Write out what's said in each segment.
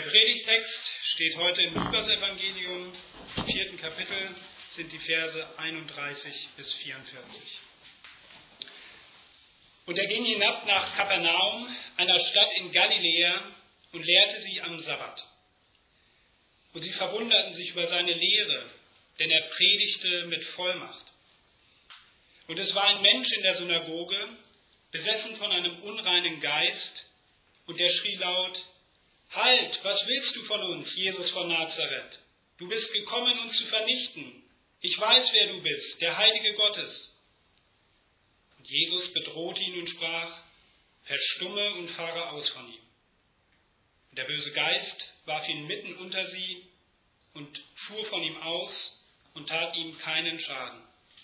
Predigtext steht heute im Lukasevangelium, im 4. Kapitel, sind die Verse 31 bis 44. Und er ging hinab nach Kapernaum, einer Stadt in Galiläa, und lehrte sie am Sabbat. Und sie verwunderten sich über seine Lehre, denn er predigte mit Vollmacht. Und es war ein Mensch in der Synagoge, besessen von einem unreinen Geist, und der schrie laut: Halt, was willst du von uns, Jesus von Nazareth? Du bist gekommen, uns zu vernichten. Ich weiß, wer du bist, der Heilige Gottes. Und Jesus bedrohte ihn und sprach: Verstumme und fahre aus von ihm. Und der böse Geist warf ihn mitten unter sie und fuhr von ihm aus und tat ihm keinen Schaden.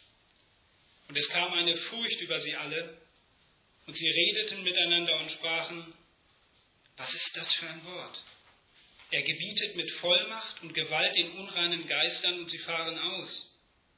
Und es kam eine Furcht über sie alle, und sie redeten miteinander und sprachen: Was ist das für ein Wort? Er gebietet mit Vollmacht und Gewalt den unreinen Geistern, und sie fahren aus.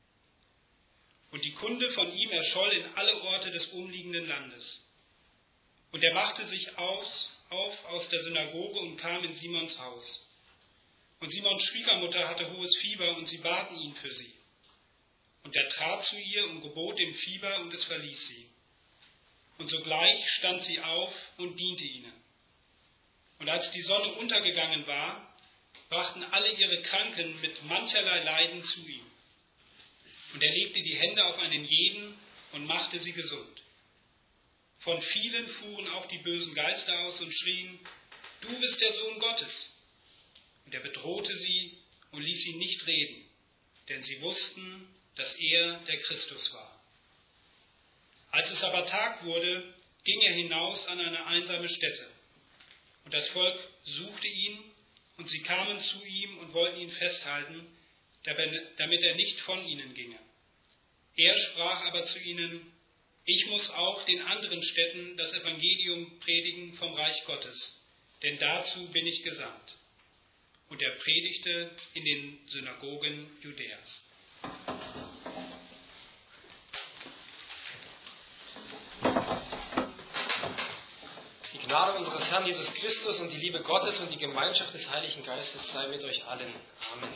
Und die Kunde von ihm erscholl in alle Orte des umliegenden Landes. Und er machte sich auf aus der Synagoge und kam in Simons Haus. Und Simons Schwiegermutter hatte hohes Fieber, und sie baten ihn für sie. Und er trat zu ihr und gebot dem Fieber, und es verließ sie. Und sogleich stand sie auf und diente ihnen. Und als die Sonne untergegangen war, brachten alle ihre Kranken mit mancherlei Leiden zu ihm. Und er legte die Hände auf einen jeden und machte sie gesund. Von vielen fuhren auch die bösen Geister aus und schrien: Du bist der Sohn Gottes. Und er bedrohte sie und ließ sie nicht reden, denn sie wussten, dass er der Christus war. Als es aber Tag wurde, ging er hinaus an eine einsame Stätte. Und das Volk suchte ihn, und sie kamen zu ihm und wollten ihn festhalten, damit er nicht von ihnen ginge. Er sprach aber zu ihnen: Ich muss auch den anderen Städten das Evangelium predigen vom Reich Gottes, denn dazu bin ich gesandt. Und er predigte in den Synagogen Judäas. Die Gnade unseres Herrn Jesus Christus und die Liebe Gottes und die Gemeinschaft des Heiligen Geistes sei mit euch allen. Amen.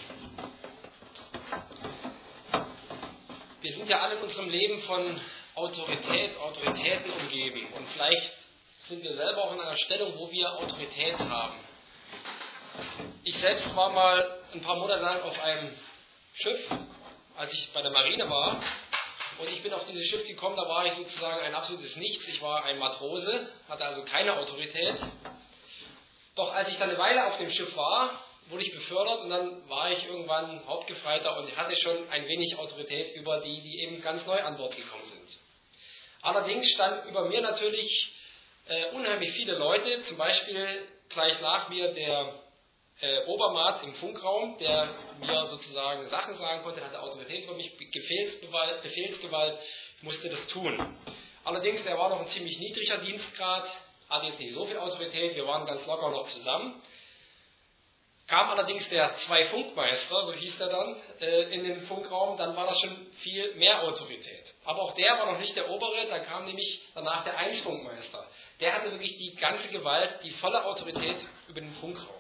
Wir sind ja alle in unserem Leben von Autoritäten umgeben. Und vielleicht sind wir selber auch in einer Stellung, wo wir Autorität haben. Ich selbst war mal ein paar Monate lang auf einem Schiff, als ich bei der Marine war. Und ich bin auf dieses Schiff gekommen, da war ich sozusagen ein absolutes Nichts. Ich war ein Matrose, hatte also keine Autorität. Doch als ich dann eine Weile auf dem Schiff war, wurde ich befördert und dann war ich irgendwann Hauptgefreiter und hatte schon ein wenig Autorität über die, die eben ganz neu an Bord gekommen sind. Allerdings standen über mir natürlich unheimlich viele Leute, zum Beispiel gleich nach mir der Obermaat im Funkraum, der mir sozusagen Sachen sagen konnte, hatte Autorität über mich, Befehlsgewalt, ich musste das tun. Allerdings, der war noch ein ziemlich niedriger Dienstgrad, hatte jetzt nicht so viel Autorität, wir waren ganz locker noch zusammen. Kam allerdings der Zwei-Funkmeister, so hieß der dann, in den Funkraum, dann war das schon viel mehr Autorität. Aber auch der war noch nicht der Obere, dann kam nämlich danach der Eins-Funkmeister. Der hatte wirklich die ganze Gewalt, die volle Autorität über den Funkraum.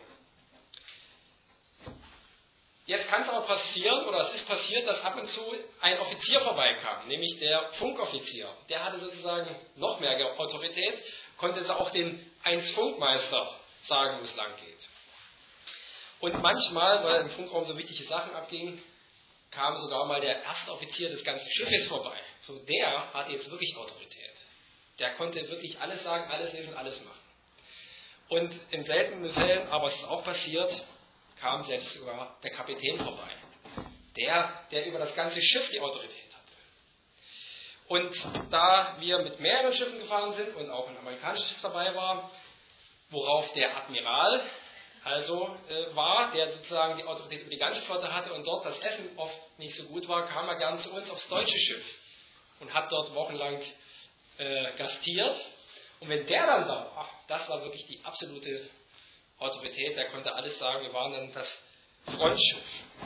Jetzt kann es aber passieren, oder es ist passiert, dass ab und zu ein Offizier vorbeikam, nämlich der Funkoffizier. Der hatte sozusagen noch mehr Autorität, konnte es auch den Eins-Funkmeister sagen, wo es lang geht. Und manchmal, weil im Funkraum so wichtige Sachen abgingen, kam sogar mal der erste Offizier des ganzen Schiffes vorbei. So, der hatte jetzt wirklich Autorität. Der konnte wirklich alles sagen, alles lesen, alles machen. Und in seltenen Fällen, aber es ist auch passiert, kam selbst sogar der Kapitän vorbei. Der über das ganze Schiff die Autorität hatte. Und da wir mit mehreren Schiffen gefahren sind und auch ein amerikanisches Schiff dabei war, worauf der Admiral war, der sozusagen die Autorität über die ganze Flotte hatte und dort das Essen oft nicht so gut war, kam er gern zu uns aufs deutsche Schiff und hat dort wochenlang gastiert. Und wenn der dann da war, das war wirklich die absolute Autorität, der konnte alles sagen, wir waren dann das Frontschiff.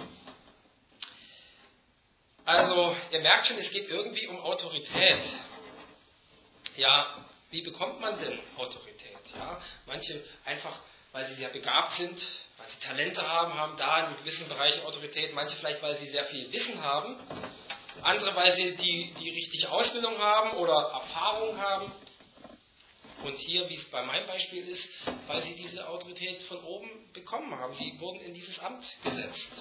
Also, ihr merkt schon, es geht irgendwie um Autorität. Ja, wie bekommt man denn Autorität? Ja, manche einfach weil sie sehr begabt sind, weil sie Talente haben da in gewissen Bereichen Autorität. Manche vielleicht, weil sie sehr viel Wissen haben. Andere, weil sie die richtige Ausbildung haben oder Erfahrung haben. Und hier, wie es bei meinem Beispiel ist, weil sie diese Autorität von oben bekommen haben. Sie wurden in dieses Amt gesetzt.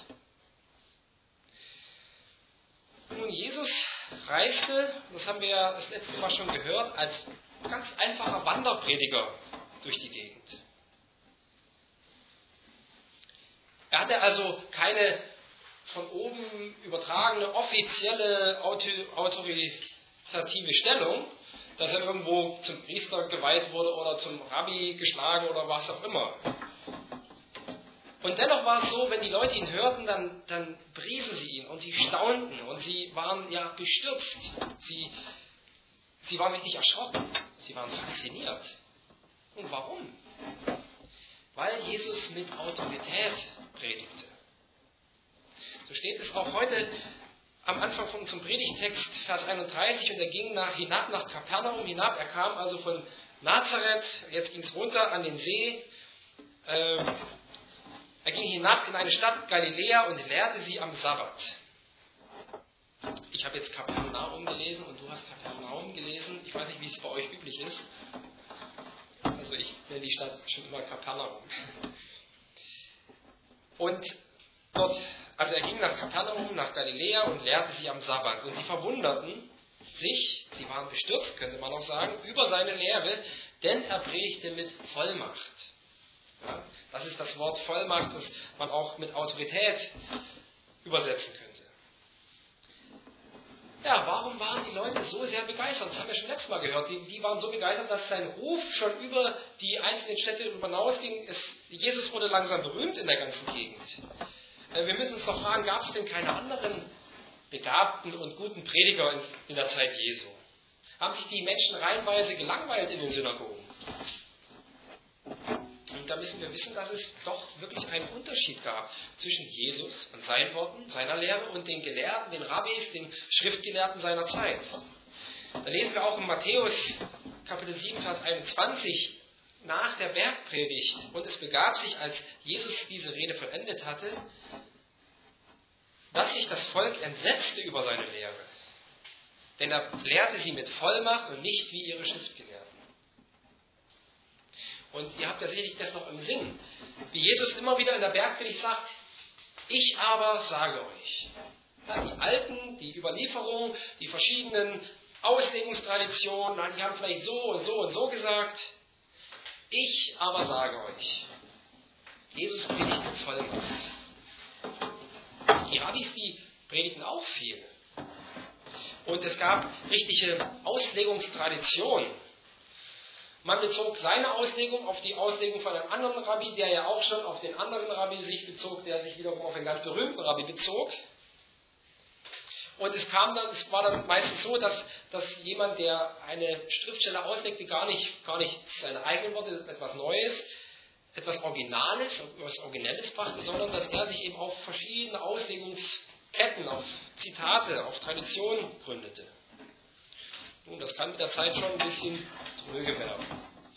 Nun, Jesus reiste, das haben wir ja das letzte Mal schon gehört, als ganz einfacher Wanderprediger durch die Gegend. Er hatte also keine von oben übertragene offizielle autoritative Stellung, dass er irgendwo zum Priester geweiht wurde oder zum Rabbi geschlagen oder was auch immer. Und dennoch war es so, wenn die Leute ihn hörten, dann priesen sie ihn und sie staunten und sie waren ja bestürzt. Sie waren richtig erschrocken. Sie waren fasziniert. Und warum? Weil Jesus mit Autorität predigte. So steht es auch heute am Anfang von unserem Predigtext, Vers 31, und er ging hinab nach Kapernaum hinab. Er kam also von Nazareth, jetzt ging es runter an den See. Er ging hinab in eine Stadt Galiläa und lehrte sie am Sabbat. Ich habe jetzt Kapernaum gelesen und du hast Kapernaum gelesen. Ich weiß nicht, wie es bei euch üblich ist. Also ich nenne die Stadt schon immer Kapernaum. Und dort, also er ging nach Kapernaum, nach Galiläa und lehrte sie am Sabbat. Und sie verwunderten sich, sie waren bestürzt, könnte man auch sagen, über seine Lehre, denn er predigte mit Vollmacht. Ja, das ist das Wort Vollmacht, das man auch mit Autorität übersetzen könnte. Ja, warum waren die Leute so sehr begeistert? Das haben wir schon letztes Mal gehört. Die waren so begeistert, dass sein Ruf schon über die einzelnen Städte hinausging. Jesus wurde langsam berühmt in der ganzen Gegend. Wir müssen uns doch fragen, gab es denn keine anderen begabten und guten Prediger in der Zeit Jesu? Haben sich die Menschen reihenweise gelangweilt in den Synagogen? Und da müssen wir wissen, dass es doch wirklich einen Unterschied gab zwischen Jesus und seinen Worten, seiner Lehre und den Gelehrten, den Rabbis, den Schriftgelehrten seiner Zeit. Da lesen wir auch in Matthäus Kapitel 7, Vers 21, nach der Bergpredigt. Und es begab sich, als Jesus diese Rede vollendet hatte, dass sich das Volk entsetzte über seine Lehre. Denn er lehrte sie mit Vollmacht und nicht wie ihre Schriftgelehrten. Und ihr habt ja sicherlich das noch im Sinn, wie Jesus immer wieder in der Bergpredigt sagt, ich aber sage euch. Ja, die Alten, die Überlieferung, die verschiedenen Auslegungstraditionen, die haben vielleicht so und so und so gesagt. Ich aber sage euch. Jesus predigt mit Vollmacht. Die Rabbis, die predigten auch viel. Und es gab richtige Auslegungstraditionen. Man bezog seine Auslegung auf die Auslegung von einem anderen Rabbi, der ja auch schon auf den anderen Rabbi sich bezog, der sich wiederum auf einen ganz berühmten Rabbi bezog. Und es war dann meistens so, dass jemand, der eine Schriftstelle auslegte, gar nicht seine eigenen Worte, etwas Neues, etwas Originales, etwas Originelles brachte, sondern dass er sich eben auf verschiedene Auslegungsketten, auf Zitate, auf Traditionen gründete. Nun, das kann mit der Zeit schon ein bisschen tröge werden.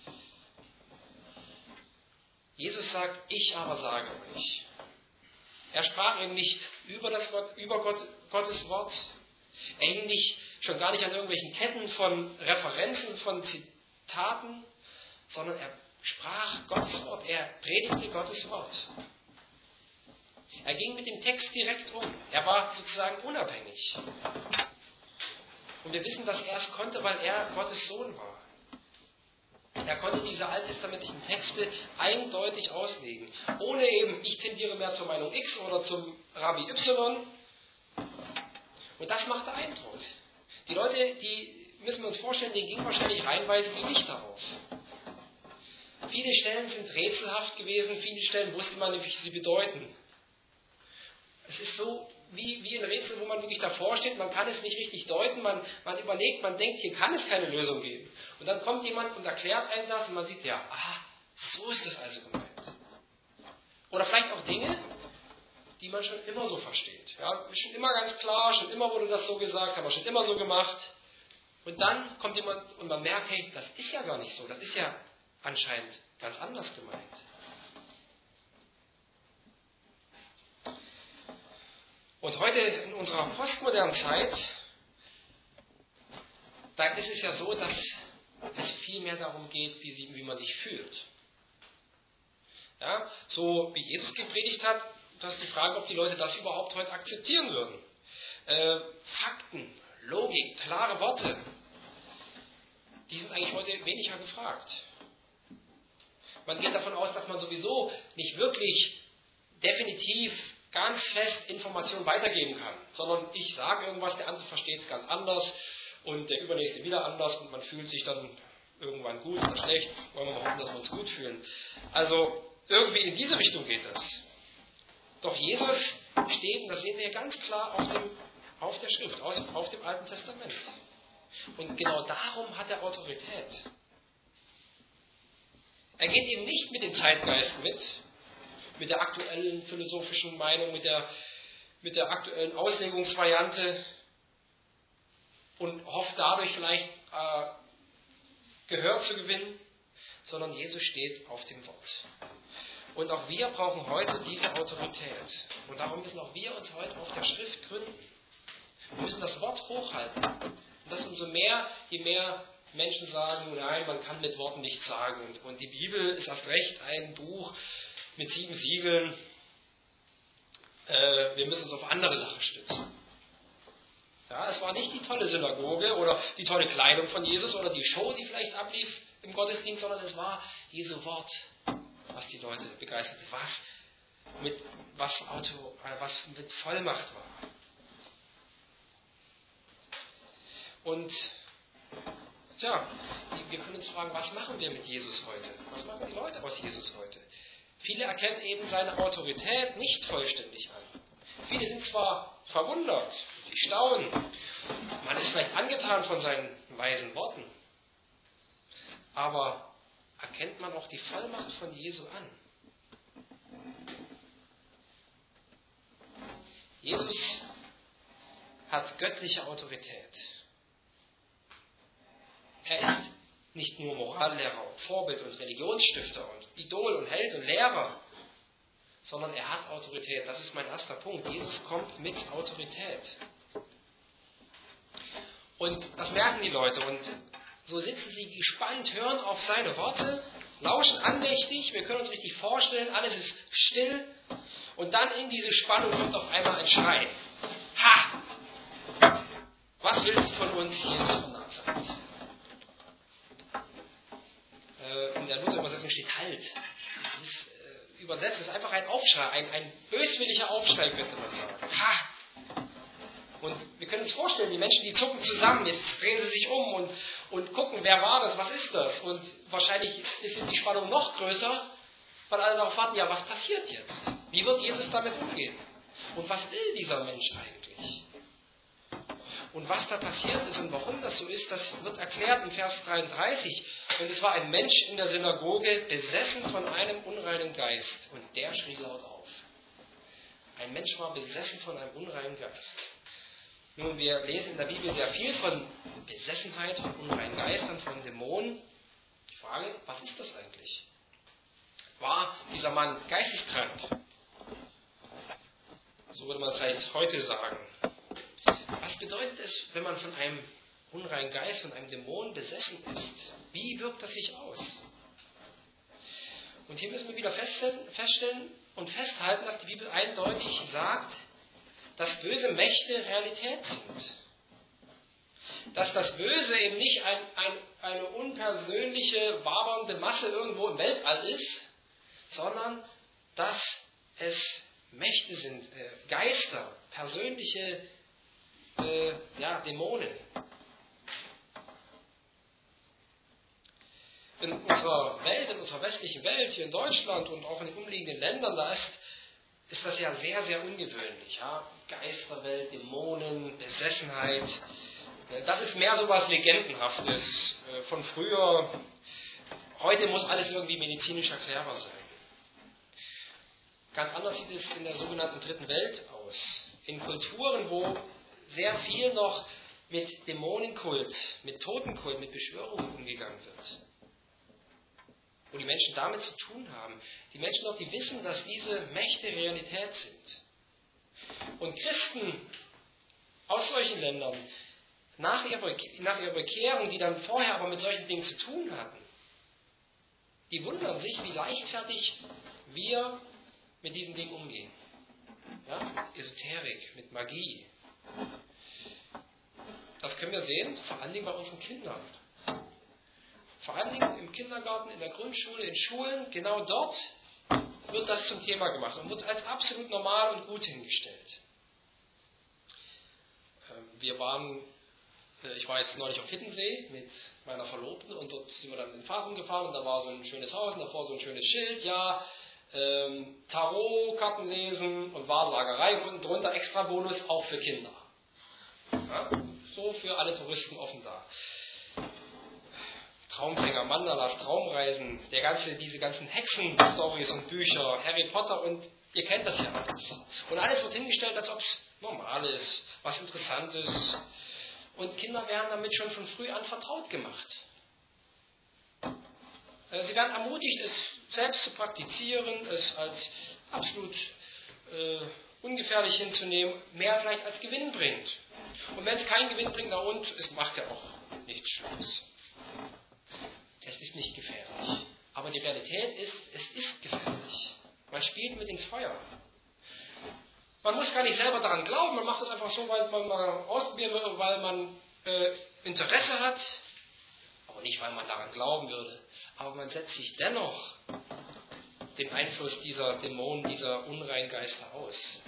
Jesus sagt, ich aber sage euch. Er sprach eben nicht über Gottes Wort. Er hing schon gar nicht an irgendwelchen Ketten von Referenzen, von Zitaten, sondern er sprach Gottes Wort. Er predigte Gottes Wort. Er ging mit dem Text direkt um. Er war sozusagen unabhängig. Und wir wissen, dass er es konnte, weil er Gottes Sohn war. Er konnte diese alttestamentlichen Texte eindeutig auslegen. Ohne eben, ich tendiere mehr zur Meinung X oder zum Rabbi Y. Und das machte Eindruck. Die Leute, die müssen wir uns vorstellen, denen ging wahrscheinlich reihenweise die Lichter auf. Viele Stellen sind rätselhaft gewesen, viele Stellen wusste man nicht, wie sie bedeuten. Es ist so wie ein Rätsel, wo man wirklich davor steht, man kann es nicht richtig deuten, man überlegt, man denkt, hier kann es keine Lösung geben. Und dann kommt jemand und erklärt einem das und man sieht, ja, so ist das also gemeint. Oder vielleicht auch Dinge, die man schon immer so versteht. Ja, schon immer ganz klar, schon immer wurde das so gesagt, haben wir schon immer so gemacht. Und dann kommt jemand und man merkt, hey, das ist ja gar nicht so, das ist ja anscheinend ganz anders gemeint. Und heute in unserer postmodernen Zeit, da ist es ja so, dass es viel mehr darum geht, wie man sich fühlt. Ja, so wie Jesus gepredigt hat, das ist die Frage, ob die Leute das überhaupt heute akzeptieren würden. Fakten, Logik, klare Worte, die sind eigentlich heute weniger gefragt. Man geht davon aus, dass man sowieso nicht wirklich definitiv ganz fest Informationen weitergeben kann, sondern ich sage irgendwas, der andere versteht es ganz anders und der Übernächste wieder anders und man fühlt sich dann irgendwann gut oder schlecht. Wollen wir mal hoffen, dass wir uns gut fühlen. Also irgendwie in diese Richtung geht es. Doch Jesus steht, und das sehen wir hier ganz klar auf der Schrift, auf dem Alten Testament. Und genau darum hat er Autorität. Er geht eben nicht mit dem Zeitgeist mit der aktuellen philosophischen Meinung, mit der aktuellen Auslegungsvariante und hofft dadurch vielleicht Gehör zu gewinnen, sondern Jesus steht auf dem Wort. Und auch wir brauchen heute diese Autorität. Und darum müssen auch wir uns heute auf der Schrift gründen. Wir müssen das Wort hochhalten. Und das umso mehr, je mehr Menschen sagen, nein, man kann mit Worten nichts sagen. Und die Bibel ist erst recht ein Buch mit 7 Siegeln. Wir müssen uns auf andere Sachen stützen. Ja, es war nicht die tolle Synagoge oder die tolle Kleidung von Jesus oder die Show, die vielleicht ablief im Gottesdienst, sondern es war Jesu Wort, was die Leute begeisterte, was mit Vollmacht war. Und wir können uns fragen, was machen wir mit Jesus heute? Was machen die Leute aus Jesus heute? Viele erkennen eben seine Autorität nicht vollständig an. Viele sind zwar verwundert, die staunen, man ist vielleicht angetan von seinen weisen Worten, aber erkennt man auch die Vollmacht von Jesu an? Jesus hat göttliche Autorität. Er ist nicht nur Morallehrer und Vorbild und Religionsstifter und Idol und Held und Lehrer, sondern er hat Autorität. Das ist mein erster Punkt. Jesus kommt mit Autorität. Und das merken die Leute. Und so sitzen sie gespannt, hören auf seine Worte, lauschen andächtig. Wir können uns richtig vorstellen, alles ist still. Und dann in diese Spannung kommt auf einmal ein Schrei. Ha! Was willst du von uns, Jesus von Nazareth? In der Luther-Übersetzung steht Halt. Das ist übersetzt, ist einfach ein Aufschrei, ein böswilliger Aufschrei, könnte man sagen. Ha! Und wir können uns vorstellen, die Menschen, die zucken zusammen, jetzt drehen sie sich um und gucken, wer war das, was ist das? Und wahrscheinlich ist die Spannung noch größer, weil alle darauf warten, ja, was passiert jetzt? Wie wird Jesus damit umgehen? Und was will dieser Mensch eigentlich? Und was da passiert ist und warum das so ist, das wird erklärt in Vers 33. Und es war ein Mensch in der Synagoge, besessen von einem unreinen Geist. Und der schrie laut auf. Ein Mensch war besessen von einem unreinen Geist. Nun, wir lesen in der Bibel sehr viel von Besessenheit, von unreinen Geistern, von Dämonen. Die Frage, was ist das eigentlich? War dieser Mann geisteskrank? So würde man vielleicht heute sagen. Was bedeutet es, wenn man von einem unreinen Geist, von einem Dämon besessen ist? Wie wirkt das sich aus? Und hier müssen wir wieder feststellen und festhalten, dass die Bibel eindeutig sagt, dass böse Mächte Realität sind. Dass das Böse eben nicht eine unpersönliche, wabernde Masse irgendwo im Weltall ist, sondern dass es Mächte sind, Geister, persönliche Dämonen. In unserer Welt, in unserer westlichen Welt, hier in Deutschland und auch in den umliegenden Ländern, da ist das ja sehr, sehr ungewöhnlich. Ja? Geisterwelt, Dämonen, Besessenheit. Das ist mehr so was Legendenhaftes von früher. Heute muss alles irgendwie medizinisch erklärbar sein. Ganz anders sieht es in der sogenannten Dritten Welt aus. In Kulturen, wo sehr viel noch mit Dämonenkult, mit Totenkult, mit Beschwörungen umgegangen wird. Wo die Menschen damit zu tun haben. Die Menschen dort, die wissen, dass diese Mächte Realität sind. Und Christen aus solchen Ländern, nach ihrer Bekehrung, die dann vorher aber mit solchen Dingen zu tun hatten, die wundern sich, wie leichtfertig wir mit diesen Dingen umgehen. Ja, mit Esoterik, mit Magie. Das können wir sehen, vor allen Dingen bei unseren Kindern. Vor allen Dingen im Kindergarten, in der Grundschule, in Schulen, genau dort wird das zum Thema gemacht und wird als absolut normal und gut hingestellt. Ich war jetzt neulich auf Hiddensee mit meiner Verlobten und dort sind wir dann in den Pfad rumgefahren und da war so ein schönes Haus und davor so ein schönes Schild, ja, Tarot, Karten lesen und Wahrsagerei und drunter extra Bonus auch für Kinder. Ja, so für alle Touristen offen da. Traumfänger, Mandalas, Traumreisen, diese ganzen Hexen-Stories und Bücher, Harry Potter und ihr kennt das ja alles. Und alles wird hingestellt, als ob es normal ist, was Interessantes. Und Kinder werden damit schon von früh an vertraut gemacht. Sie werden ermutigt, es selbst zu praktizieren, es als absolut ungefährlich hinzunehmen, mehr vielleicht als Gewinn bringt. Und wenn es keinen Gewinn bringt, es macht ja auch nichts Schlimmes. Es ist nicht gefährlich. Aber die Realität ist, es ist gefährlich. Man spielt mit dem Feuer. Man muss gar nicht selber daran glauben, man macht es einfach so, weil man mal ausprobieren will, weil man Interesse hat, aber nicht, weil man daran glauben würde. Aber man setzt sich dennoch dem Einfluss dieser Dämonen, dieser unreinen Geister aus.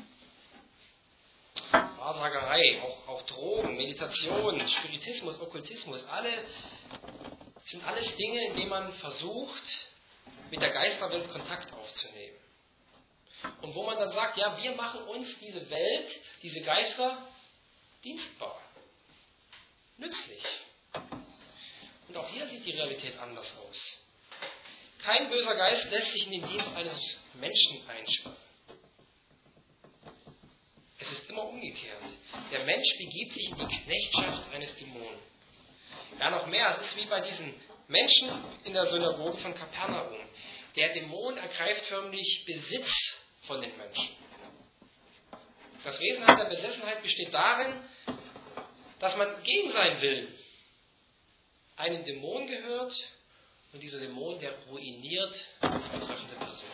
Wahrsagerei, auch Drogen, Meditation, Spiritismus, Okkultismus, sind alles Dinge, in denen man versucht, mit der Geisterwelt Kontakt aufzunehmen. Und wo man dann sagt, ja, wir machen uns diese Welt, diese Geister dienstbar, nützlich. Und auch hier sieht die Realität anders aus. Kein böser Geist lässt sich in den Dienst eines Menschen einspannen. Es ist immer umgekehrt. Der Mensch begibt sich in die Knechtschaft eines Dämonen. Ja, noch mehr, es ist wie bei diesen Menschen in der Synagoge von Kapernaum. Der Dämon ergreift förmlich Besitz von den Menschen. Das Wesenheit der Besessenheit besteht darin, dass man gegen seinen Willen einem Dämon gehört und dieser Dämon, der ruiniert die betreffende Person.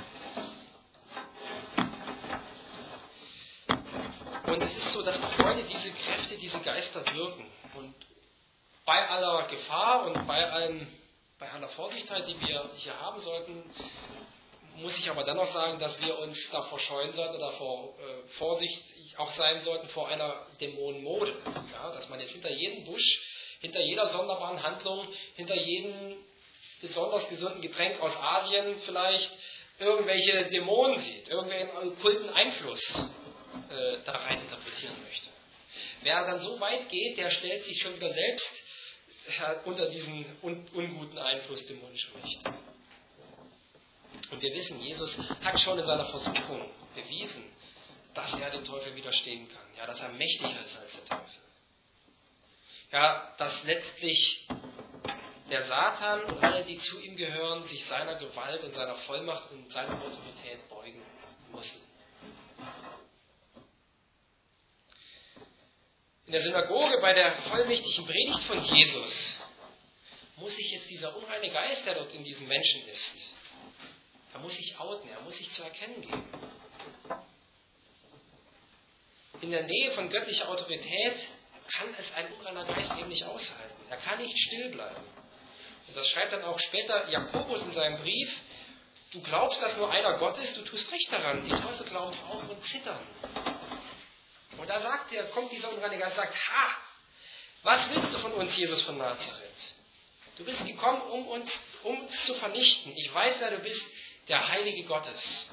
Und es ist so, dass auch heute diese Kräfte, diese Geister wirken. Und bei aller Gefahr und bei aller Vorsichtigkeit, die wir hier haben sollten, muss ich aber dennoch sagen, dass wir uns davor scheuen sollten oder vorsichtig auch sein sollten vor einer Dämonenmode. Ja, dass man jetzt hinter jedem Busch, hinter jeder sonderbaren Handlung, hinter jedem besonders gesunden Getränk aus Asien vielleicht irgendwelche Dämonen sieht, irgendwelchen okkulten Einfluss da rein interpretieren möchte. Wer dann so weit geht, der stellt sich schon wieder selbst unter diesen unguten Einfluss dämonischen Mächte. Und wir wissen, Jesus hat schon in seiner Versuchung bewiesen, dass er dem Teufel widerstehen kann. Ja, dass er mächtiger ist als der Teufel. Ja, dass letztlich der Satan und alle, die zu ihm gehören, sich seiner Gewalt und seiner Vollmacht und seiner Autorität beugen müssen. In der Synagoge bei der vollmächtigen Predigt von Jesus muss sich jetzt dieser unreine Geist, der dort in diesem Menschen ist, er muss sich outen, er muss sich zu erkennen geben. In der Nähe von göttlicher Autorität kann es ein unreiner Geist eben nicht aushalten. Er kann nicht still bleiben. Und das schreibt dann auch später Jakobus in seinem Brief: Du glaubst, dass nur einer Gott ist, du tust recht daran. Die Teufel glauben es auch und zittern. Und da kommt dieser unreine Geist und sagt: Ha, was willst du von uns, Jesus von Nazareth? Du bist gekommen, um uns zu vernichten. Ich weiß, wer du bist, der Heilige Gottes.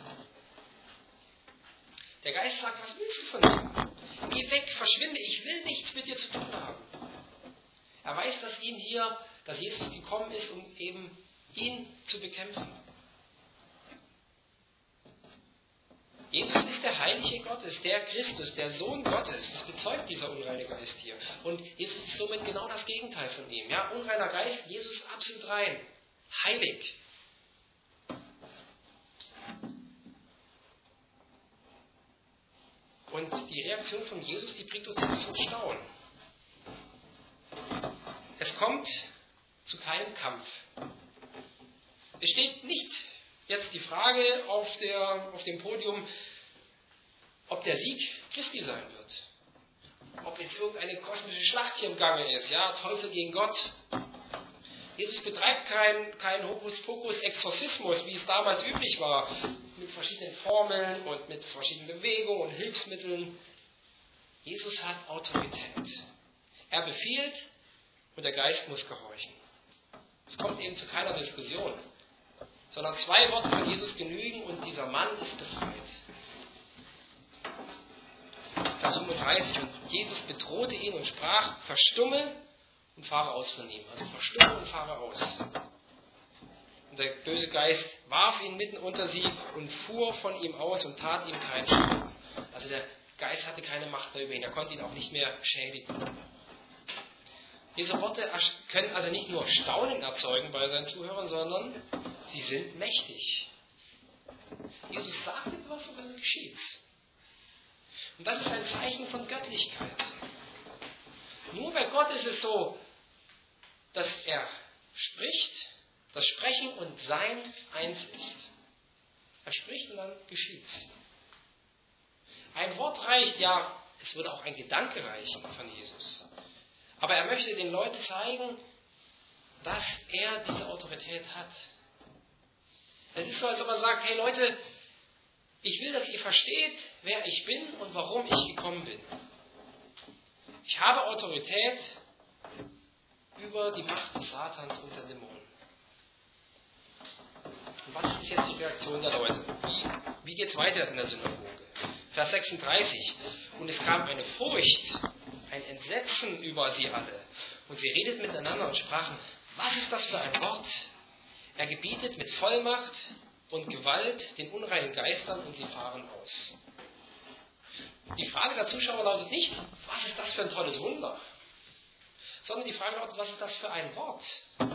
Der Geist sagt: Was willst du von mir? Geh weg, verschwinde, ich will nichts mit dir zu tun haben. Er weiß, dass Jesus gekommen ist, um eben ihn zu bekämpfen. Jesus ist der Heilige Gottes, der Christus, der Sohn Gottes. Das bezeugt dieser unreine Geist hier. Und Jesus ist somit genau das Gegenteil von ihm. Ja, unreiner Geist, Jesus absolut rein, heilig. Und die Reaktion von Jesus, die bringt uns jetzt zum Staunen. Es kommt zu keinem Kampf. Es steht nicht jetzt die Frage auf dem Podium, ob der Sieg Christi sein wird. Ob jetzt irgendeine kosmische Schlacht hier im Gange ist, ja, Teufel gegen Gott. Jesus betreibt keinen Hokuspokus-Exorzismus, wie es damals üblich war, mit verschiedenen Formeln und mit verschiedenen Bewegungen und Hilfsmitteln. Jesus hat Autorität. Er befiehlt und der Geist muss gehorchen. Es kommt eben zu keiner Diskussion, sondern 2 Worte von Jesus genügen und dieser Mann ist befreit. Vers 35, und Jesus bedrohte ihn und sprach, verstumme und fahre aus von ihm. Also verstumme und fahre aus. Und der böse Geist warf ihn mitten unter sie und fuhr von ihm aus und tat ihm keinen Schaden. Also der Geist hatte keine Macht mehr über ihn, er konnte ihn auch nicht mehr schädigen. Diese Worte können also nicht nur Staunen erzeugen bei seinen Zuhörern, sondern sie sind mächtig. Jesus sagt etwas und dann geschieht's. Und das ist ein Zeichen von Göttlichkeit. Nur bei Gott ist es so, dass er spricht, das Sprechen und Sein eins ist. Er spricht und dann geschieht's. Ein Wort reicht, ja, es würde auch ein Gedanke reichen von Jesus. Aber er möchte den Leuten zeigen, dass er diese Autorität hat. Es ist so, als ob er sagt, hey Leute, ich will, dass ihr versteht, wer ich bin und warum ich gekommen bin. Ich habe Autorität über die Macht des Satans und der Dämonen. Und was ist jetzt die Reaktion der Leute? Wie geht es weiter in der Synagoge? Vers 36. Und es kam eine Furcht, ein Entsetzen über sie alle. Und sie redeten miteinander und sprachen, was ist das für ein Wort? Er gebietet mit Vollmacht und Gewalt den unreinen Geistern und sie fahren aus. Die Frage der Zuschauer lautet nicht, was ist das für ein tolles Wunder? Sondern die Frage lautet, was ist das für ein Wort?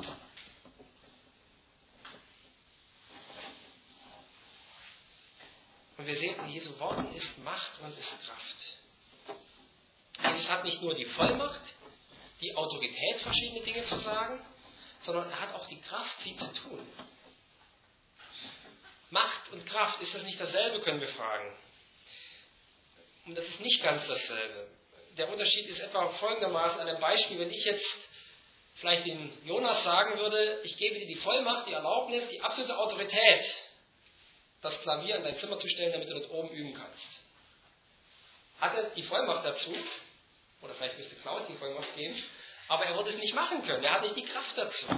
Und wir sehen, in Jesu Worten ist Macht und ist Kraft. Jesus hat nicht nur die Vollmacht, die Autorität, verschiedene Dinge zu sagen, sondern er hat auch die Kraft, sie zu tun. Macht und Kraft, ist das nicht dasselbe, können wir fragen. Und das ist nicht ganz dasselbe. Der Unterschied ist etwa folgendermaßen an einem Beispiel, wenn ich jetzt vielleicht den Jonas sagen würde, ich gebe dir die Vollmacht, die Erlaubnis, die absolute Autorität, das Klavier in dein Zimmer zu stellen, damit du dort oben üben kannst. Hat er die Vollmacht dazu? Oder vielleicht müsste Klaus die Vollmacht geben, aber er würde es nicht machen können, er hat nicht die Kraft dazu.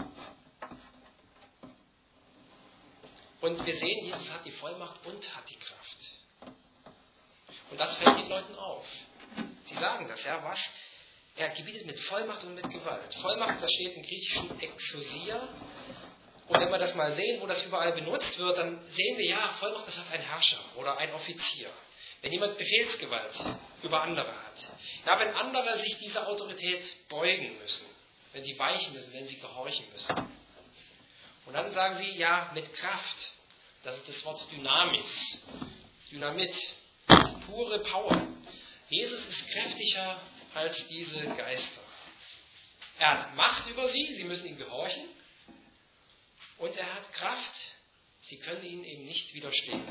Und wir sehen, Jesus hat die Vollmacht und hat die Kraft. Und das fällt den Leuten auf. Sie sagen das, ja, was? Er gebietet mit Vollmacht und mit Gewalt. Vollmacht, das steht im Griechischen Exousia. Und wenn wir das mal sehen, wo das überall benutzt wird, dann sehen wir, ja, Vollmacht, das hat ein Herrscher oder ein Offizier. Wenn jemand Befehlsgewalt über andere hat. Ja, wenn andere sich dieser Autorität beugen müssen, wenn sie weichen müssen, wenn sie gehorchen müssen. Und dann sagen sie, ja, mit Kraft. Das ist das Wort Dynamis. Dynamit. Pure Power. Jesus ist kräftiger als diese Geister. Er hat Macht über sie, sie müssen ihm gehorchen. Und er hat Kraft, sie können ihnen eben nicht widerstehen.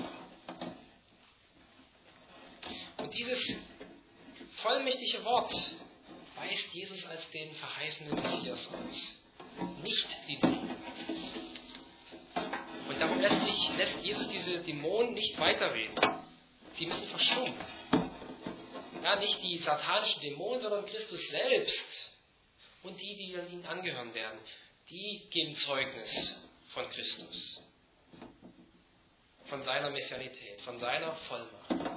Und dieses vollmächtige Wort weist Jesus als den verheißenen Messias aus. Nicht die Dämonen. Und darum lässt Jesus diese Dämonen nicht weiterreden. Sie müssen verstummen. Ja, nicht die satanischen Dämonen, sondern Christus selbst und die an ihn angehören werden. Die geben Zeugnis von Christus. Von seiner Messianität, von seiner Vollmacht.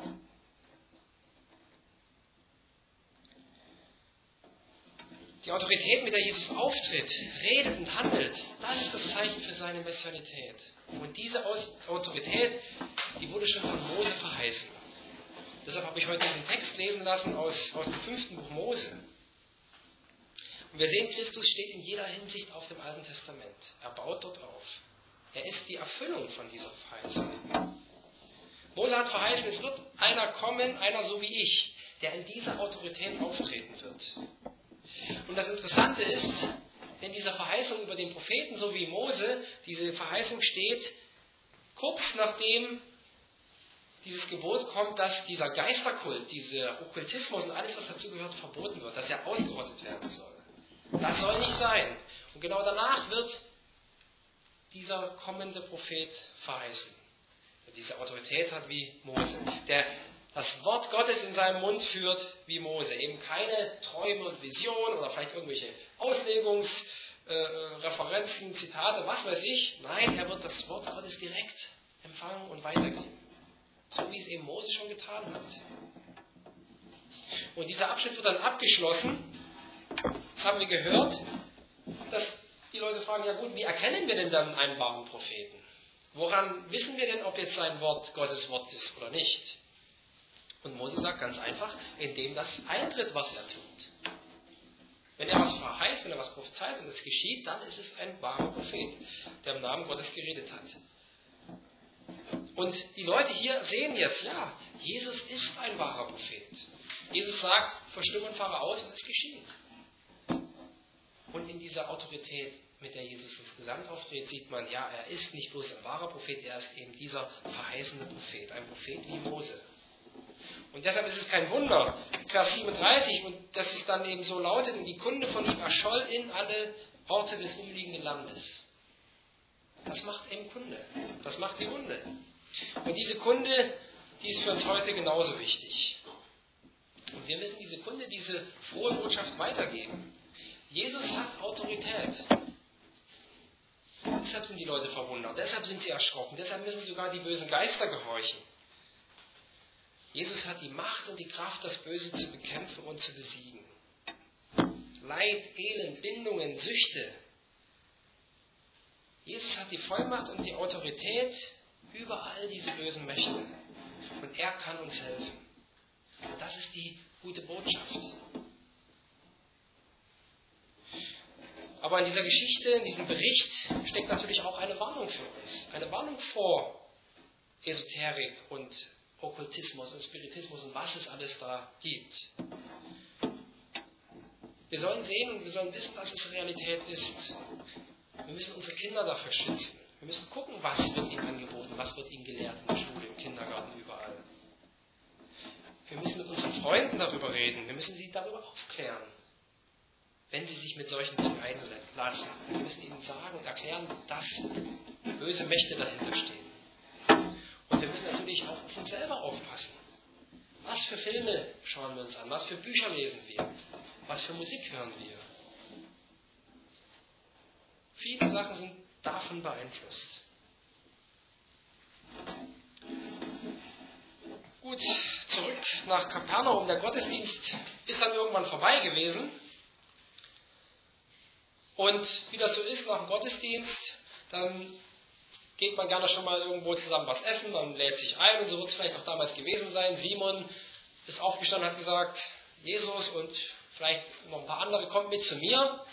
Die Autorität, mit der Jesus auftritt, redet und handelt, das ist das Zeichen für seine Messianität. Und diese Autorität, die wurde schon von Mose verheißen. Deshalb habe ich heute diesen Text lesen lassen aus dem 5. Buch Mose. Und wir sehen, Christus steht in jeder Hinsicht auf dem Alten Testament. Er baut dort auf. Er ist die Erfüllung von dieser Verheißung. Mose hat verheißen, es wird einer kommen, einer so wie ich, der in dieser Autorität auftreten wird. Und das Interessante ist, in dieser Verheißung über den Propheten, so wie Mose, diese Verheißung steht, kurz nachdem dieses Gebot kommt, dass dieser Geisterkult, dieser Okkultismus und alles, was dazu gehört, verboten wird, dass er ausgerottet werden soll. Das soll nicht sein. Und genau danach wird dieser kommende Prophet verheißen, der diese Autorität hat wie Mose, der das Wort Gottes in seinem Mund führt wie Mose, eben keine Träume und Visionen oder vielleicht irgendwelche Auslegungsreferenzen, Zitate, was weiß ich. Nein, er wird das Wort Gottes direkt empfangen und weitergeben. So wie es eben Mose schon getan hat. Und dieser Abschnitt wird dann abgeschlossen. Das haben wir gehört, dass die Leute fragen, ja gut, wie erkennen wir denn dann einen wahren Propheten? Woran wissen wir denn, ob jetzt sein Wort Gottes Wort ist oder nicht? Und Mose sagt ganz einfach, indem das eintritt, was er tut. Wenn er was verheißt, wenn er was prophezeit und es geschieht, dann ist es ein wahrer Prophet, der im Namen Gottes geredet hat. Und die Leute hier sehen jetzt, ja, Jesus ist ein wahrer Prophet. Jesus sagt, verstumm und fahre aus und es geschieht. Und in dieser Autorität, mit der Jesus insgesamt auftritt, sieht man, ja, er ist nicht bloß ein wahrer Prophet, er ist eben dieser verheißende Prophet, ein Prophet wie Mose. Und deshalb ist es kein Wunder, Vers 37, und dass es dann eben so lautet, und die Kunde von ihm erscholl in alle Orte des umliegenden Landes. Das macht eben Kunde, das macht die Kunde. Und diese Kunde, die ist für uns heute genauso wichtig. Und wir müssen diese Kunde, diese frohe Botschaft weitergeben. Jesus hat Autorität. Deshalb sind die Leute verwundert, deshalb sind sie erschrocken, deshalb müssen sogar die bösen Geister gehorchen. Jesus hat die Macht und die Kraft, das Böse zu bekämpfen und zu besiegen. Leid, Elend, Bindungen, Süchte. Jesus hat die Vollmacht und die Autorität über all diese bösen Mächte. Und er kann uns helfen. Und das ist die gute Botschaft. Aber in dieser Geschichte, in diesem Bericht, steckt natürlich auch eine Warnung für uns. Eine Warnung vor Esoterik und Okkultismus und Spiritismus und was es alles da gibt. Wir sollen sehen und wir sollen wissen, dass es Realität ist. Wir müssen unsere Kinder dafür schützen. Wir müssen gucken, was wird ihnen angeboten, was wird ihnen gelehrt in der Schule, im Kindergarten, überall. Wir müssen mit unseren Freunden darüber reden. Wir müssen sie darüber aufklären, wenn sie sich mit solchen Dingen einlassen. Wir müssen ihnen sagen und erklären, dass böse Mächte dahinter stehen. Und wir müssen natürlich auch auf uns selber aufpassen. Was für Filme schauen wir uns an? Was für Bücher lesen wir? Was für Musik hören wir? Viele Sachen sind davon beeinflusst. Gut, zurück nach Kapernaum. Der Gottesdienst ist dann irgendwann vorbei gewesen. Und wie das so ist nach dem Gottesdienst, dann geht man gerne schon mal irgendwo zusammen was essen, man lädt sich ein und so wird es vielleicht auch damals gewesen sein. Simon ist aufgestanden und hat gesagt, Jesus und vielleicht noch ein paar andere, kommt mit zu mir.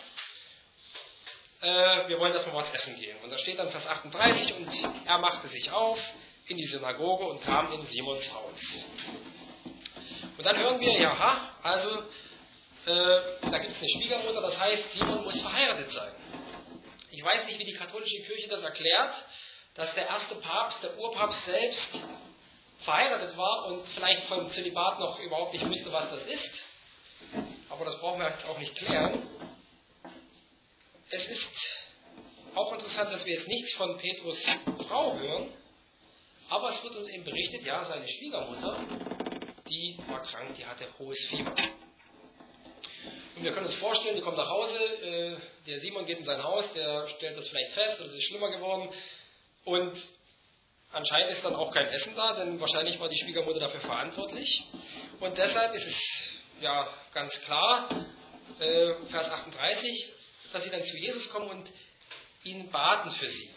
Wir wollen, dass wir was essen gehen. Und da steht dann Vers 38, und er machte sich auf in die Synagoge und kam in Simons Haus. Und dann hören wir, ja, also da gibt es eine Schwiegermutter, das heißt, Simon muss verheiratet sein. Ich weiß nicht, wie die katholische Kirche das erklärt, dass der erste Papst, der Urpapst selbst, verheiratet war und vielleicht vom Zölibat noch überhaupt nicht wusste, was das ist. Aber das brauchen wir jetzt auch nicht klären. Es ist auch interessant, dass wir jetzt nichts von Petrus Frau hören, aber es wird uns eben berichtet, ja, seine Schwiegermutter, die war krank, die hatte hohes Fieber. Und wir können uns vorstellen, die kommt nach Hause, der Simon geht in sein Haus, der stellt das vielleicht fest, oder es ist schlimmer geworden. Und anscheinend ist dann auch kein Essen da, denn wahrscheinlich war die Schwiegermutter dafür verantwortlich. Und deshalb ist es ja ganz klar, Vers 38, dass sie dann zu Jesus kommen und ihn baten für sie.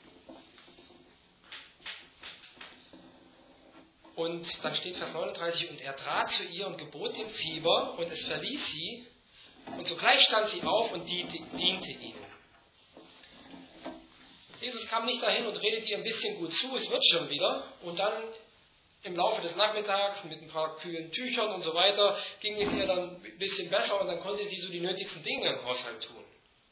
Und dann steht Vers 39, und er trat zu ihr und gebot dem Fieber, und es verließ sie, und sogleich stand sie auf und diente ihnen. Jesus kam nicht dahin und redete ihr ein bisschen gut zu, es wird schon wieder, und dann im Laufe des Nachmittags mit ein paar kühlen Tüchern und so weiter ging es ihr dann ein bisschen besser und dann konnte sie so die nötigsten Dinge im Haushalt tun.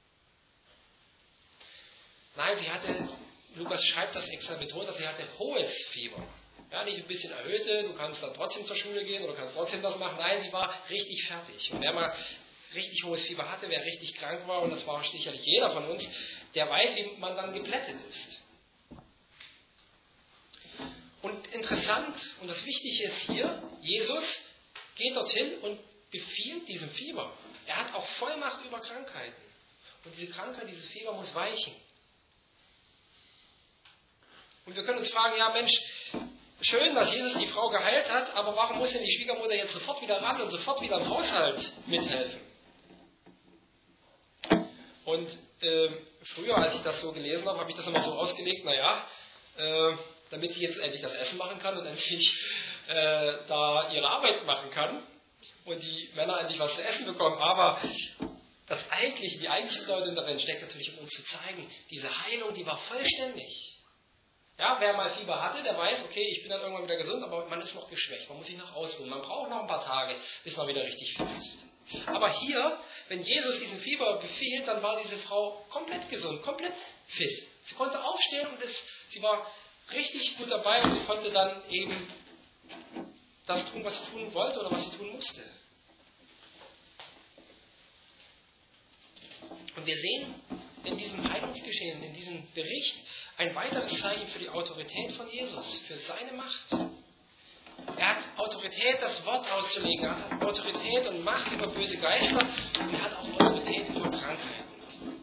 Nein, Lukas schreibt das extra betont, dass sie hatte hohes Fieber. Ja, nicht ein bisschen erhöhte, du kannst dann trotzdem zur Schule gehen oder kannst trotzdem das machen. Nein, sie war richtig fertig. Und wer mal richtig hohes Fieber hatte, wer richtig krank war, und das war sicherlich jeder von uns, der weiß, wie man dann geblättet ist. Und interessant, und das Wichtige ist hier, Jesus geht dorthin und befiehlt diesem Fieber. Er hat auch Vollmacht über Krankheiten. Und diese Krankheit, dieses Fieber muss weichen. Und wir können uns fragen, ja Mensch, schön, dass Jesus die Frau geheilt hat, aber warum muss denn die Schwiegermutter jetzt sofort wieder ran und sofort wieder im Haushalt mithelfen? Und früher, als ich das so gelesen habe, habe ich das immer so ausgelegt, damit sie jetzt endlich das Essen machen kann und endlich da ihre Arbeit machen kann und die Männer endlich was zu essen bekommen. Aber die eigentliche Bedeutung darin steckt natürlich, um uns zu zeigen, diese Heilung, die war vollständig. Ja, wer mal Fieber hatte, der weiß, okay, ich bin dann irgendwann wieder gesund, aber man ist noch geschwächt, man muss sich noch ausruhen, man braucht noch ein paar Tage, bis man wieder richtig fit ist. Aber hier, wenn Jesus diesen Fieber befiehlt, dann war diese Frau komplett gesund, komplett fit. Sie konnte aufstehen und sie war richtig gut dabei und sie konnte dann eben das tun, was sie tun wollte oder was sie tun musste. Und wir sehen in diesem Heilungsgeschehen, in diesem Bericht, ein weiteres Zeichen für die Autorität von Jesus, für seine Macht. Er hat Autorität, das Wort auszulegen, er hat Autorität und Macht über böse Geister und er hat auch Autorität über Krankheiten.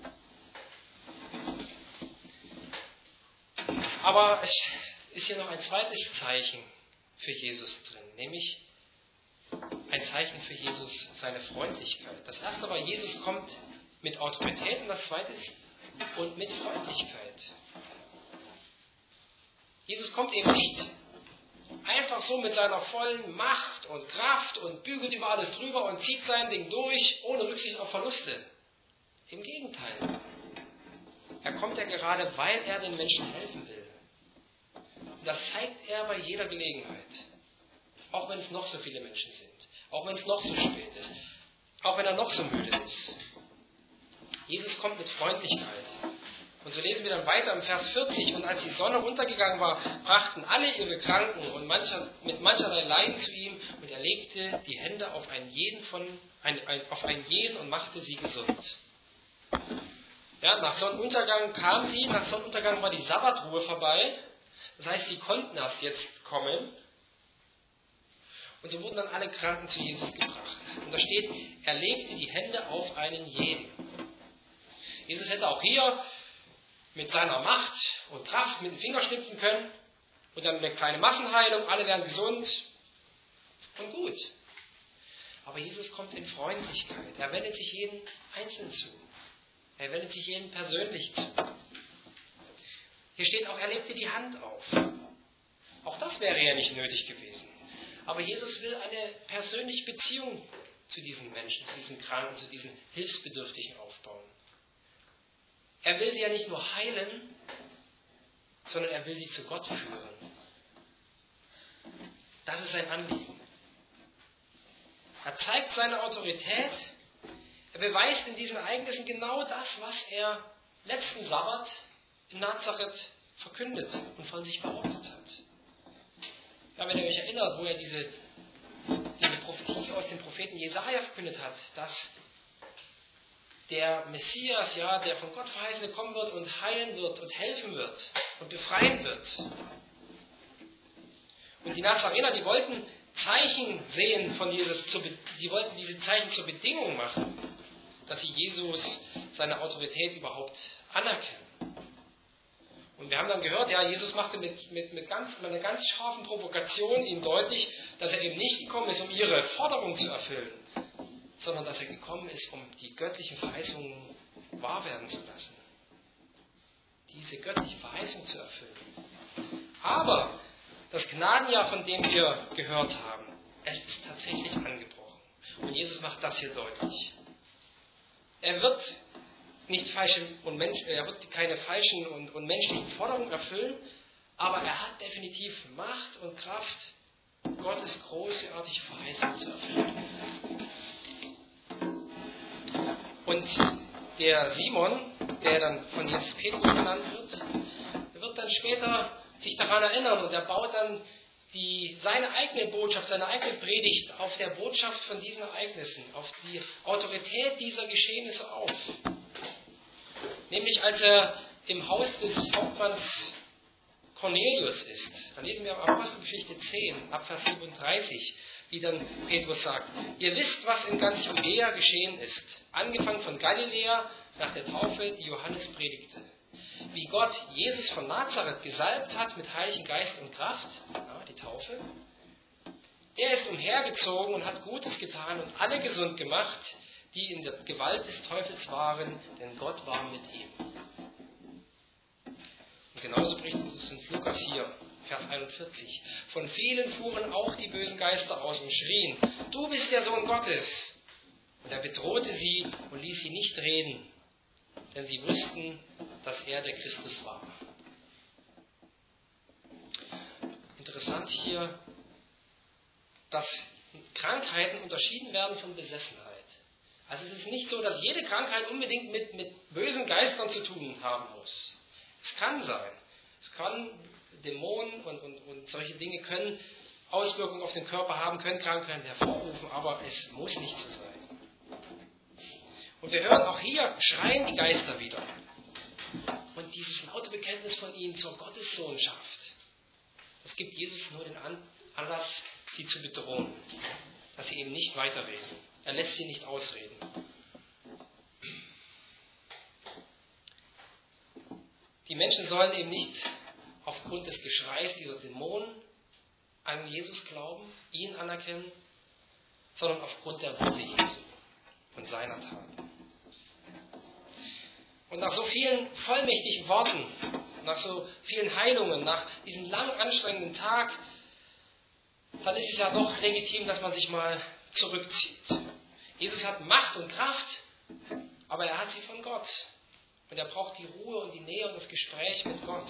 Aber es ist hier noch ein zweites Zeichen für Jesus drin, nämlich ein Zeichen für Jesus, seine Freundlichkeit. Das erste war, Jesus kommt mit Autorität und das zweite ist, und mit Freundlichkeit. Jesus kommt eben nicht einfach so mit seiner vollen Macht und Kraft und bügelt über alles drüber und zieht sein Ding durch, ohne Rücksicht auf Verluste. Im Gegenteil. Er kommt ja gerade, weil er den Menschen helfen will. Und das zeigt er bei jeder Gelegenheit. Auch wenn es noch so viele Menschen sind. Auch wenn es noch so spät ist. Auch wenn er noch so müde ist. Jesus kommt mit Freundlichkeit. Und so lesen wir dann weiter im Vers 40. Und als die Sonne untergegangen war, brachten alle ihre Kranken und mit mancherlei Leiden zu ihm. Und er legte die Hände auf einen jeden und machte sie gesund. Ja, nach Sonnenuntergang kam sie. Nach Sonnenuntergang war die Sabbatruhe vorbei. Das heißt, sie konnten erst jetzt kommen. Und so wurden dann alle Kranken zu Jesus gebracht. Und da steht, er legte die Hände auf einen jeden. Jesus hätte auch hier mit seiner Macht und Kraft mit dem Finger schnipsen können und dann eine kleine Massenheilung, alle werden gesund und gut. Aber Jesus kommt in Freundlichkeit. Er wendet sich jedem einzeln zu. Er wendet sich jedem persönlich zu. Hier steht auch, er legte die Hand auf. Auch das wäre ja nicht nötig gewesen. Aber Jesus will eine persönliche Beziehung zu diesen Menschen, zu diesen Kranken, zu diesen Hilfsbedürftigen aufbauen. Er will sie ja nicht nur heilen, sondern er will sie zu Gott führen. Das ist sein Anliegen. Er zeigt seine Autorität. Er beweist in diesen Ereignissen genau das, was er letzten Sabbat in Nazareth verkündet und von sich behauptet hat. Ja, wenn ihr euch erinnert, wo er diese Prophetie aus dem Propheten Jesaja verkündet hat, dass der Messias, ja, der von Gott Verheißene kommen wird und heilen wird und helfen wird und befreien wird. Und die Nazarener, die wollten Zeichen sehen von Jesus, die wollten diese Zeichen zur Bedingung machen, dass sie Jesus, seine Autorität überhaupt anerkennen. Und wir haben dann gehört, ja, Jesus machte mit einer ganz scharfen Provokation ihnen deutlich, dass er eben nicht gekommen ist, um ihre Forderung zu erfüllen, sondern dass er gekommen ist, um die göttlichen Verheißungen wahr werden zu lassen. Diese göttliche Verheißung zu erfüllen. Aber das Gnadenjahr, von dem wir gehört haben, es ist tatsächlich angebrochen. Und Jesus macht das hier deutlich. Er wird keine falschen und menschlichen Forderungen erfüllen, aber er hat definitiv Macht und Kraft, Gottes großartige Verheißung zu erfüllen. Und der Simon, der dann von Jesus Petrus genannt wird dann später sich daran erinnern und er baut dann seine eigene Botschaft, seine eigene Predigt auf der Botschaft von diesen Ereignissen, auf die Autorität dieser Geschehnisse auf. Nämlich als er im Haus des Hauptmanns Cornelius ist. Da lesen wir in Apostelgeschichte 10, ab Vers 37, wie dann Petrus sagt: Ihr wisst, was in ganz Judäa geschehen ist, angefangen von Galiläa nach der Taufe, die Johannes predigte. Wie Gott Jesus von Nazareth gesalbt hat mit Heiligen Geist und Kraft, die Taufe. Er ist umhergezogen und hat Gutes getan und alle gesund gemacht, die in der Gewalt des Teufels waren, denn Gott war mit ihm. Und genauso berichtet es uns Lukas hier, Vers 41. Von vielen fuhren auch die bösen Geister aus und schrien: Du bist der Sohn Gottes. Und er bedrohte sie und ließ sie nicht reden, denn sie wussten, dass er der Christus war. Interessant hier, dass Krankheiten unterschieden werden von Besessenheit. Also es ist nicht so, dass jede Krankheit unbedingt mit bösen Geistern zu tun haben muss. Es kann sein. Es kann Dämonen und solche Dinge können Auswirkungen auf den Körper haben, können Krankheiten hervorrufen, aber es muss nicht so sein. Und wir hören auch hier, schreien die Geister wieder. Und dieses laute Bekenntnis von ihnen zur Gottessohnschaft, das gibt Jesus nur den Anlass, sie zu bedrohen, dass sie eben nicht weiterreden. Er lässt sie nicht ausreden. Die Menschen sollen eben nicht aufgrund des Geschreis dieser Dämonen an Jesus glauben, ihn anerkennen, sondern aufgrund der Worte Jesu und seiner Taten. Und nach so vielen vollmächtigen Worten, nach so vielen Heilungen, nach diesem langen, anstrengenden Tag, dann ist es ja doch legitim, dass man sich mal zurückzieht. Jesus hat Macht und Kraft, aber er hat sie von Gott. Und er braucht die Ruhe und die Nähe und das Gespräch mit Gott.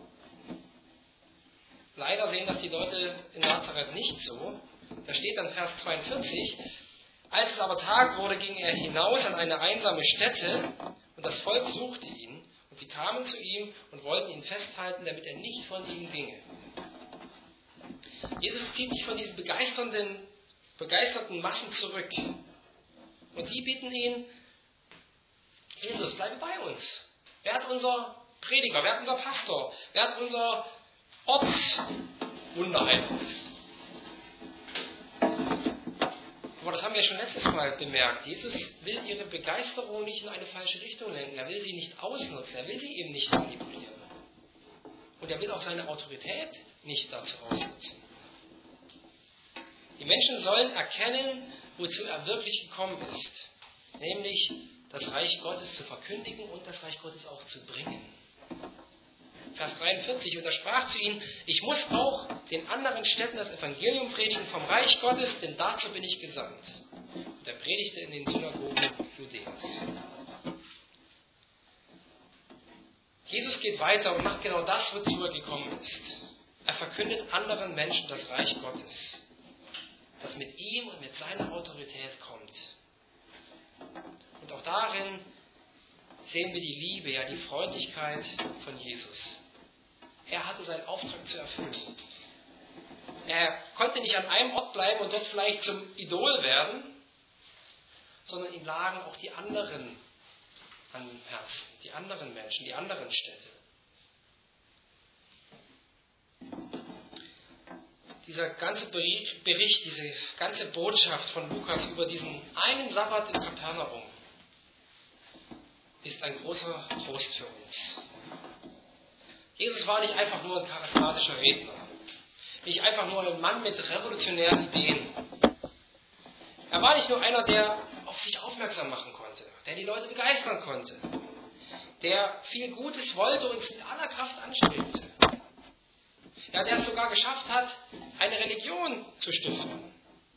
Leider sehen das die Leute in Nazareth nicht so. Da steht dann Vers 42, als es aber Tag wurde, ging er hinaus an eine einsame Stätte und das Volk suchte ihn und sie kamen zu ihm und wollten ihn festhalten, damit er nicht von ihnen ginge. Jesus zieht sich von diesen begeisterten Massen zurück und sie bitten ihn: Jesus, bleibe bei uns. Werd unser Prediger, werd unser Pastor, werd unser Ortswunderheiler. Aber das haben wir schon letztes Mal bemerkt. Jesus will ihre Begeisterung nicht in eine falsche Richtung lenken. Er will sie nicht ausnutzen. Er will sie eben nicht manipulieren. Und er will auch seine Autorität nicht dazu ausnutzen. Die Menschen sollen erkennen, wozu er wirklich gekommen ist. Nämlich das Reich Gottes zu verkündigen und das Reich Gottes auch zu bringen. Vers 43, und er sprach zu ihnen: Ich muss auch den anderen Städten das Evangelium predigen vom Reich Gottes, denn dazu bin ich gesandt. Und er predigte in den Synagogen Judäas. Jesus geht weiter und macht genau das, wozu er gekommen ist. Er verkündet anderen Menschen das Reich Gottes, das mit ihm und mit seiner Autorität kommt. Und auch darin sehen wir die Liebe, ja die Freundlichkeit von Jesus. Er hatte seinen Auftrag zu erfüllen. Er konnte nicht an einem Ort bleiben und dort vielleicht zum Idol werden, sondern ihm lagen auch die anderen an dem Herzen, die anderen Menschen, die anderen Städte. Dieser ganze Bericht, diese ganze Botschaft von Lukas über diesen einen Sabbat in Kapernaum ist ein großer Trost für uns. Jesus war nicht einfach nur ein charismatischer Redner, nicht einfach nur ein Mann mit revolutionären Ideen. Er war nicht nur einer, der auf sich aufmerksam machen konnte, der die Leute begeistern konnte, der viel Gutes wollte und es mit aller Kraft anstrebte. Ja, der es sogar geschafft hat, eine Religion zu stiften.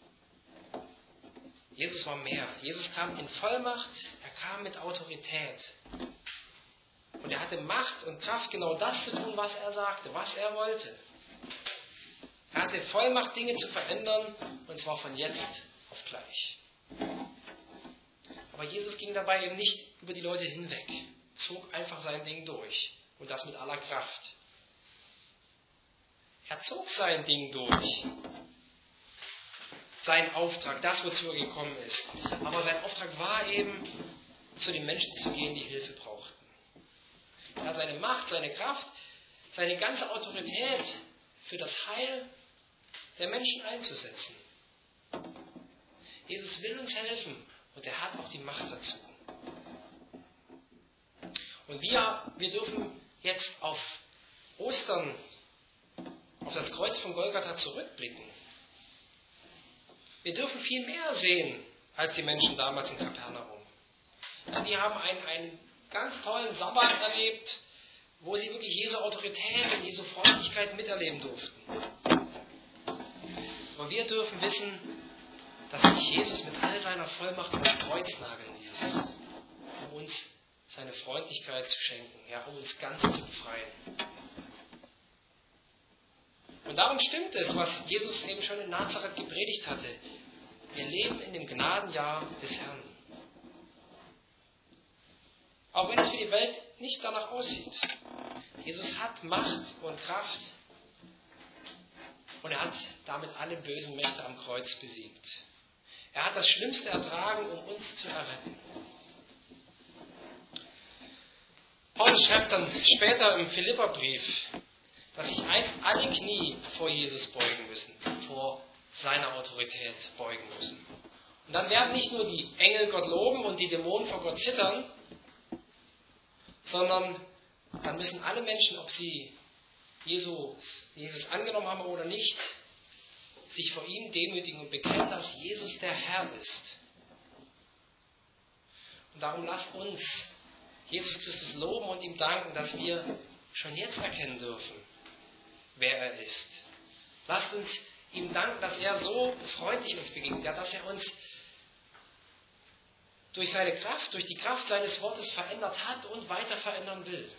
Jesus war mehr. Jesus kam in Vollmacht, er kam mit Autorität. Und er hatte Macht und Kraft, genau das zu tun, was er sagte, was er wollte. Er hatte Vollmacht, Dinge zu verändern, und zwar von jetzt auf gleich. Aber Jesus ging dabei eben nicht über die Leute hinweg, zog einfach sein Ding durch und das mit aller Kraft. Er zog sein Ding durch, sein Auftrag, das, wozu er gekommen ist. Aber sein Auftrag war eben, zu den Menschen zu gehen, die Hilfe brauchten. Er hat seine Macht, seine Kraft, seine ganze Autorität für das Heil der Menschen einzusetzen. Jesus will uns helfen und er hat auch die Macht dazu. Und wir dürfen jetzt auf Ostern, auf das Kreuz von Golgatha zurückblicken. Wir dürfen viel mehr sehen als die Menschen damals in Kapernaum. Ja, die haben einen ganz tollen Sabbat erlebt, wo sie wirklich Jesu Autorität und Jesu Freundlichkeit miterleben durften. Aber wir dürfen wissen, dass sich Jesus mit all seiner Vollmacht an das Kreuz nageln ließ, um uns seine Freundlichkeit zu schenken, ja, um uns ganz zu befreien. Und darum stimmt es, was Jesus eben schon in Nazareth gepredigt hatte. Wir leben in dem Gnadenjahr des Herrn. Auch wenn es für die Welt nicht danach aussieht. Jesus hat Macht und Kraft und er hat damit alle bösen Mächte am Kreuz besiegt. Er hat das Schlimmste ertragen, um uns zu erretten. Paulus schreibt dann später im Philipperbrief, dass sich einst alle Knie vor Jesus beugen müssen, vor seiner Autorität beugen müssen. Und dann werden nicht nur die Engel Gott loben und die Dämonen vor Gott zittern, sondern dann müssen alle Menschen, ob sie Jesus angenommen haben oder nicht, sich vor ihm demütigen und bekennen, dass Jesus der Herr ist. Und darum lasst uns Jesus Christus loben und ihm danken, dass wir schon jetzt erkennen dürfen, wer er ist. Lasst uns ihm danken, dass er so freundlich uns begegnet, ja, dass er uns durch seine Kraft, durch die Kraft seines Wortes verändert hat und weiter verändern will.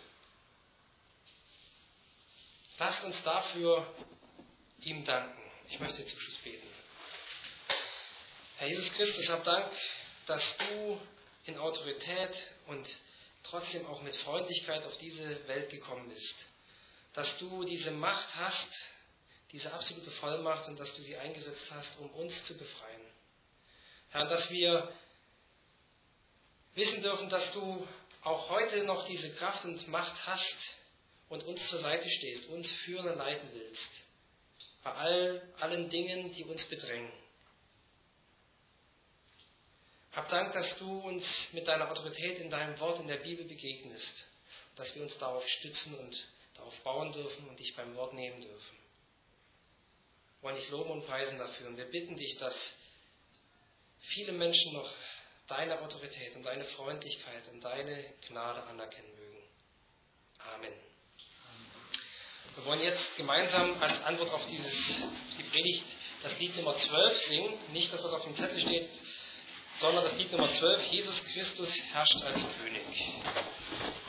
Lasst uns dafür ihm danken. Ich möchte zum Schluss beten. Herr Jesus Christus, hab Dank, dass du in Autorität und trotzdem auch mit Freundlichkeit auf diese Welt gekommen bist. Dass du diese Macht hast, diese absolute Vollmacht, und dass du sie eingesetzt hast, um uns zu befreien. Herr, dass wir wissen dürfen, dass du auch heute noch diese Kraft und Macht hast und uns zur Seite stehst, uns führen und leiten willst. Bei allen Dingen, die uns bedrängen. Hab Dank, dass du uns mit deiner Autorität in deinem Wort in der Bibel begegnest, dass wir uns darauf stützen und darauf bauen dürfen und dich beim Wort nehmen dürfen. Wir wollen dich loben und preisen dafür. Und wir bitten dich, dass viele Menschen noch deine Autorität und deine Freundlichkeit und deine Gnade anerkennen mögen. Amen. Wir wollen jetzt gemeinsam als Antwort auf die Predigt das Lied Nummer 12 singen. Nicht das, was auf dem Zettel steht, sondern das Lied Nummer 12, Jesus Christus herrscht als König.